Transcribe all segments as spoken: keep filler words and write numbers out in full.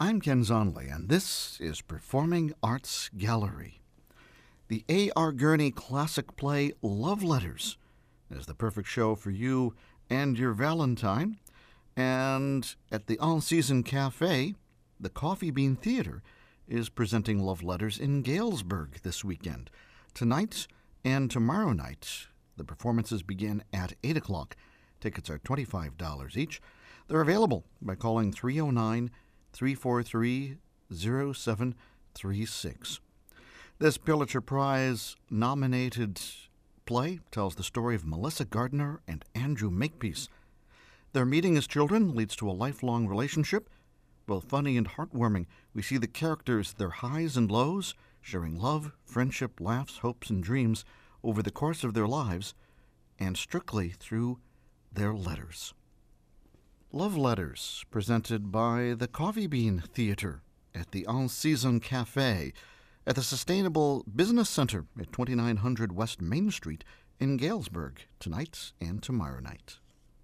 I'm Ken Zonley, and this is Performing Arts Gallery. The A R. Gurney classic play Love Letters is the perfect show for you and your Valentine. And at the All-Season Cafe, the Coffee Bean Theater is presenting Love Letters in Galesburg this weekend. Tonight and tomorrow night, the performances begin at eight o'clock. Tickets are twenty-five dollars each. They're available by calling three oh nine, three four three, oh seven three six. This Pulitzer Prize-nominated play tells the story of Melissa Gardner and Andrew Makepeace. Their meeting as children leads to a lifelong relationship. Both funny and heartwarming, we see the characters, their highs and lows, sharing love, friendship, laughs, hopes, and dreams over the course of their lives, and strictly through their letters. Love Letters, presented by the Coffee Bean Theater at the All-Season Cafe at the Sustainable Business Center at twenty-nine hundred West Main Street in Galesburg, tonight and tomorrow night.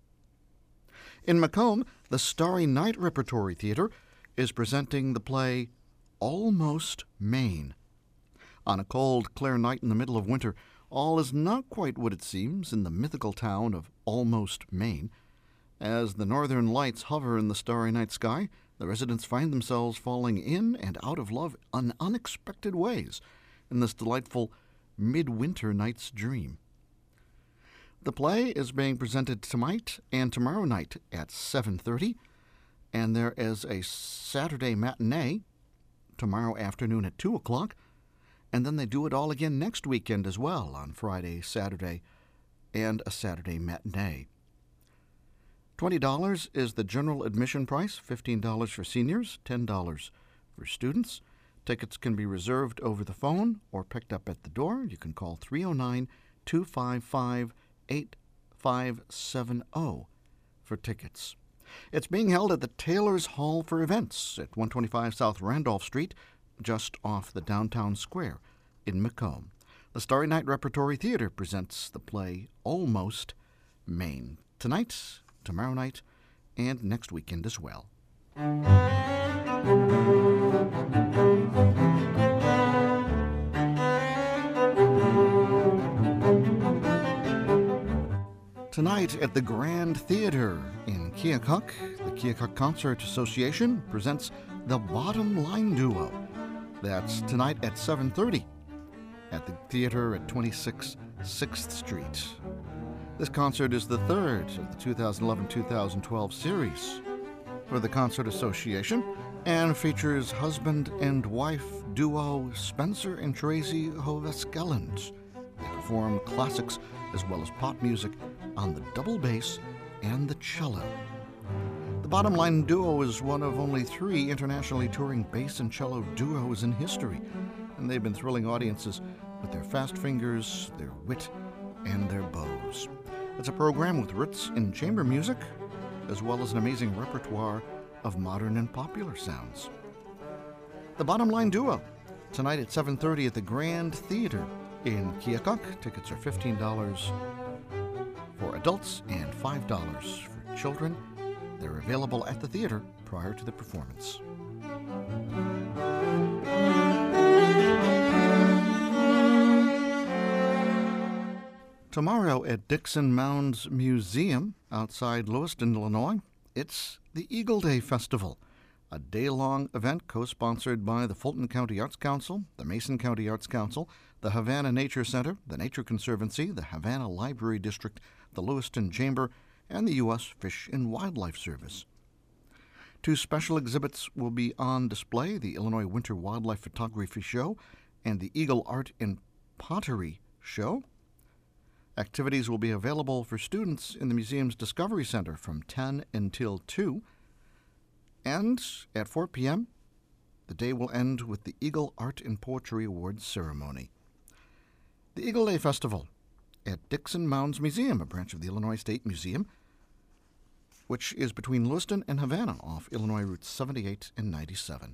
In Macomb, the Starry Night Repertory Theater is presenting the play Almost Maine. On a cold, clear night in the middle of winter, all is not quite what it seems in the mythical town of Almost Maine. As the northern lights hover in the starry night sky, the residents find themselves falling in and out of love in unexpected ways in this delightful midwinter night's dream. The play is being presented tonight and tomorrow night at seven thirty, and there is a Saturday matinee tomorrow afternoon at two o'clock, and then they do it all again next weekend as well on Friday, Saturday, and a Saturday matinee. twenty dollars is the general admission price, fifteen dollars for seniors, ten dollars for students. Tickets can be reserved over the phone or picked up at the door. You can call three oh nine, two five five, eight five seven oh for tickets. It's being held at the Taylor's Hall for Events at one twenty-five South Randolph Street, just off the downtown square in Macomb. The Starry Night Repertory Theater presents the play Almost Maine tonight, tomorrow night, and next weekend as well. Tonight at the Grand Theater in Keokuk, the Keokuk Concert Association presents the Bottom Line Duo. That's tonight at seven thirty at the theater at twenty-six sixth Street. This concert is the third of the two thousand eleven two thousand twelve series for the Concert Association and features husband and wife duo Spencer and Tracy Hoveskelland. They perform classics as well as pop music on the double bass and the cello. The Bottom Line Duo is one of only three internationally touring bass and cello duos in history, and they've been thrilling audiences with their fast fingers, their wit, and their bows. It's a program with roots in chamber music, as well as an amazing repertoire of modern and popular sounds. The Bottom Line Duo, tonight at seven thirty at the Grand Theater in Keokuk. Tickets are fifteen dollars for adults and five dollars for children. They're available at the theater prior to the performance. Tomorrow at Dixon Mounds Museum outside Lewiston, Illinois, it's the Eagle Day Festival, a day-long event co-sponsored by the Fulton County Arts Council, the Mason County Arts Council, the Havana Nature Center, the Nature Conservancy, the Havana Library District, the Lewiston Chamber, and the U S Fish and Wildlife Service. Two special exhibits will be on display, the Illinois Winter Wildlife Photography Show and the Eagle Art and Pottery Show. Activities will be available for students in the museum's Discovery Center from ten until two. And at four p.m., the day will end with the Eagle Art and Poetry Awards ceremony. The Eagle Day Festival at Dixon Mounds Museum, a branch of the Illinois State Museum, which is between Lewiston and Havana off Illinois Routes seventy-eight and ninety-seven.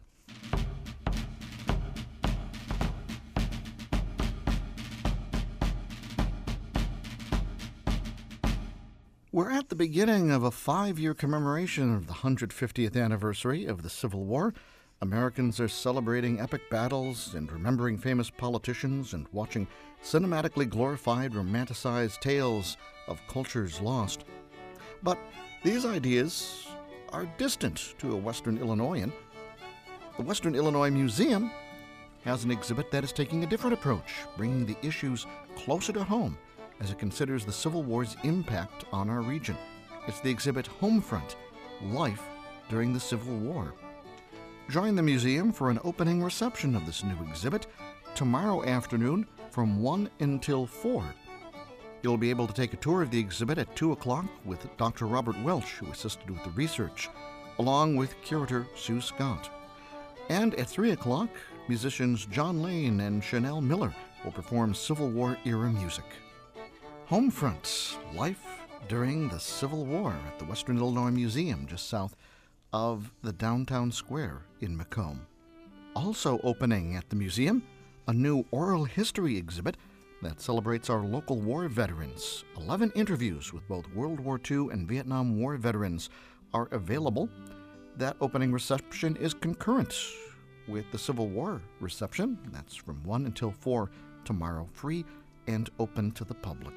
We're at the beginning of a five-year commemoration of the one hundred fiftieth anniversary of the Civil War. Americans are celebrating epic battles and remembering famous politicians and watching cinematically glorified, romanticized tales of cultures lost. But these ideas are distant to a Western Illinoisan. The Western Illinois Museum has an exhibit that is taking a different approach, bringing the issues closer to home as it considers the Civil War's impact on our region. It's the exhibit Homefront, Life During the Civil War. Join the museum for an opening reception of this new exhibit tomorrow afternoon from one until four. You'll be able to take a tour of the exhibit at two o'clock with Doctor Robert Welch, who assisted with the research, along with curator Sue Scott. And at three o'clock, musicians John Lane and Chanel Miller will perform Civil War-era music. Homefront, Life During the Civil War at the Western Illinois Museum, just south of the downtown square in Macomb. Also opening at the museum, a new oral history exhibit that celebrates our local war veterans. Eleven interviews with both World War Two and Vietnam War veterans are available. That opening reception is concurrent with the Civil War reception. That's from one until four tomorrow, free and open to the public.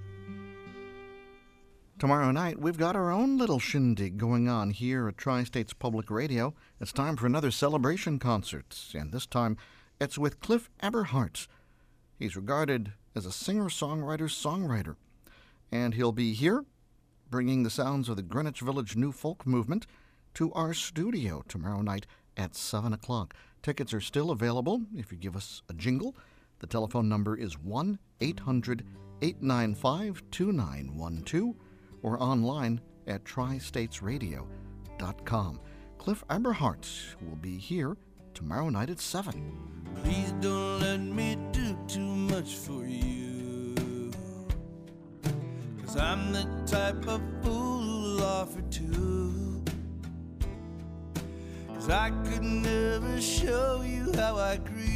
Tomorrow night, we've got our own little shindig going on here at Tri-States Public Radio. It's time for another celebration concert, and this time it's with Cliff Eberhardt. He's regarded as a singer-songwriter-songwriter, and he'll be here bringing the sounds of the Greenwich Village New Folk Movement to our studio tomorrow night at seven o'clock. Tickets are still available if you give us a jingle. The telephone number is one eight hundred eight nine five two nine one two or online at tri states radio dot com. Cliff Eberhardt will be here tomorrow night at seven. Please don't let me do too much for you, 'cause I'm the type of fool who'll offer to, 'cause I could never show you how I grieve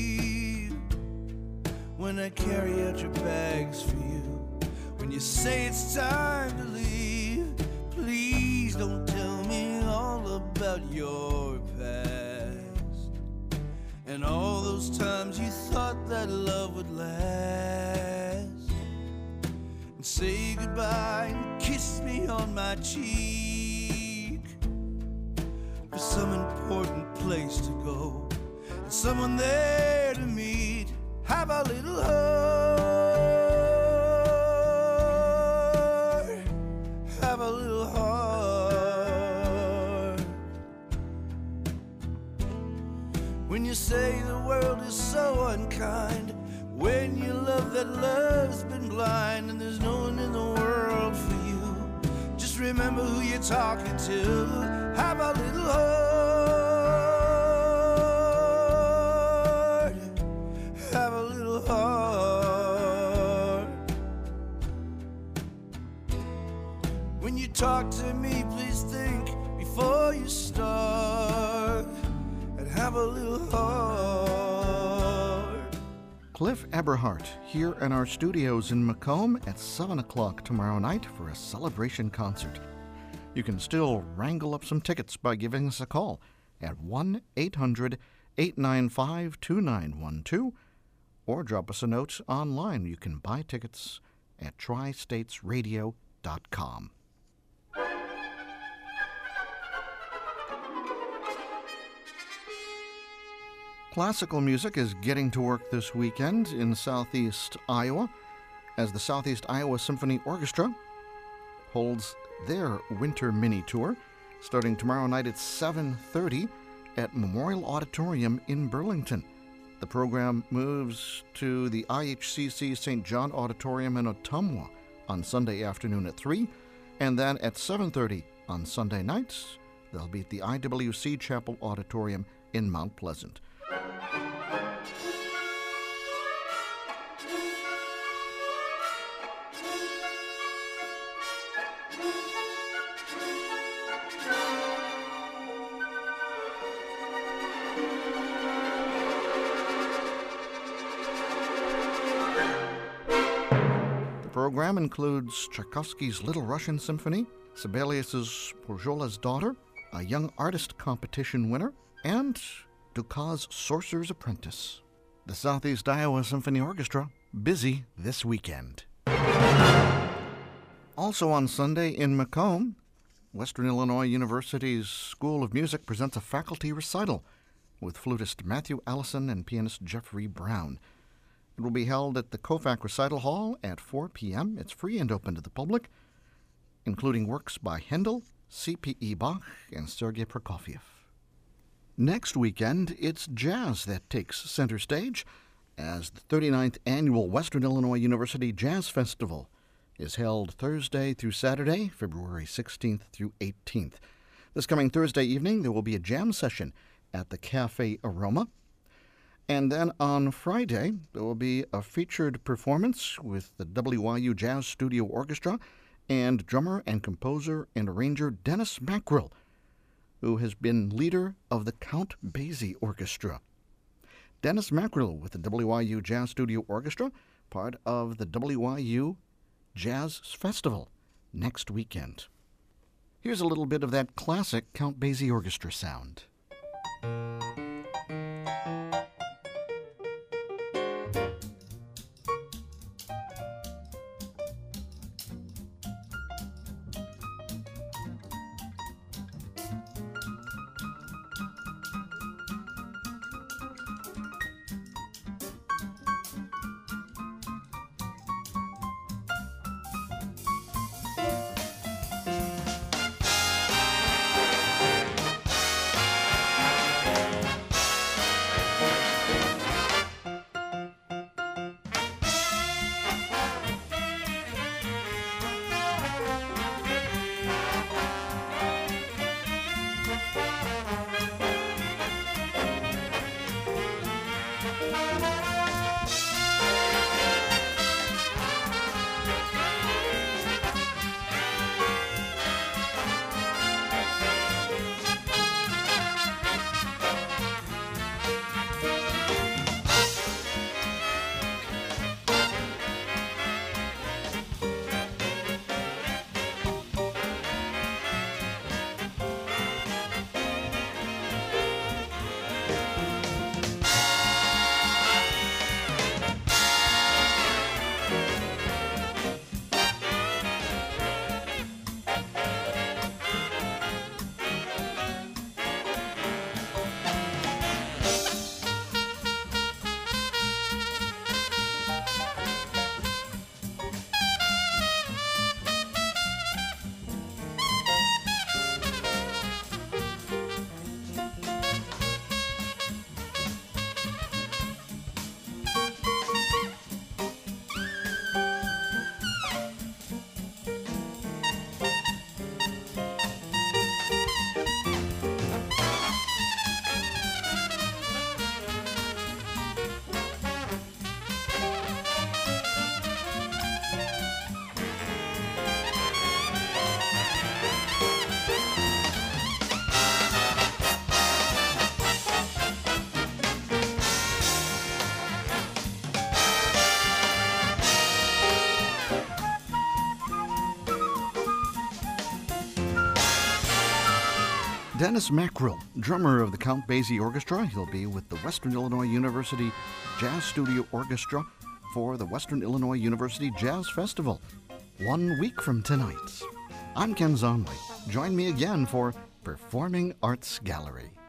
when I carry out your bags for you. When you say it's time to leave, please don't tell me all about your past and all those times you thought that love would last. And say goodbye and kiss me on my cheek for some important place to go and someone there to meet. Have a little heart, have a little heart. When you say the world is so unkind, when you love that love's been blind and there's no one in the world for you, just remember who you're talking to. Have a little heart, have a little heart. When you talk to me, please think before you start, and have a little heart. Cliff Eberhardt here in our studios in Macomb at seven o'clock tomorrow night for a celebration concert. You can still wrangle up some tickets by giving us a call at one eight hundred eight nine five two nine one two or drop us a note online. You can buy tickets at tri states radio dot com. Classical music is getting to work this weekend in southeast Iowa as the Southeast Iowa Symphony Orchestra holds their winter mini tour starting tomorrow night at seven thirty at Memorial Auditorium in Burlington. The program moves to the I H C C Saint John Auditorium in Ottumwa on Sunday afternoon at three, and then at seven thirty on Sunday nights, they'll be at the I W C Chapel Auditorium in Mount Pleasant. The program includes Tchaikovsky's Little Russian Symphony, Sibelius's Porjola's Daughter, a Young Artist Competition winner, and Dukas' Sorcerer's Apprentice. The Southeast Iowa Symphony Orchestra, busy this weekend. Also on Sunday in Macomb, Western Illinois University's School of Music presents a faculty recital with flutist Matthew Allison and pianist Jeffrey Brown. It will be held at the Kovac Recital Hall at four p.m. It's free and open to the public, including works by Handel, C P E Bach, and Sergei Prokofiev. Next weekend, it's jazz that takes center stage as the thirty-ninth Annual Western Illinois University Jazz Festival is held Thursday through Saturday, February sixteenth through eighteenth. This coming Thursday evening, there will be a jam session at the Cafe Aroma. And then on Friday, there will be a featured performance with the W Y U Jazz Studio Orchestra and drummer and composer and arranger Dennis Mackrell, who has been leader of the Count Basie Orchestra. Dennis Mackrell with the W Y U Jazz Studio Orchestra, part of the W Y U Jazz Festival next weekend. Here's a little bit of that classic Count Basie Orchestra sound. Dennis Mackrell, drummer of the Count Basie Orchestra. He'll be with the Western Illinois University Jazz Studio Orchestra for the Western Illinois University Jazz Festival, one week from tonight. I'm Ken Zonley. Join me again for Performing Arts Gallery.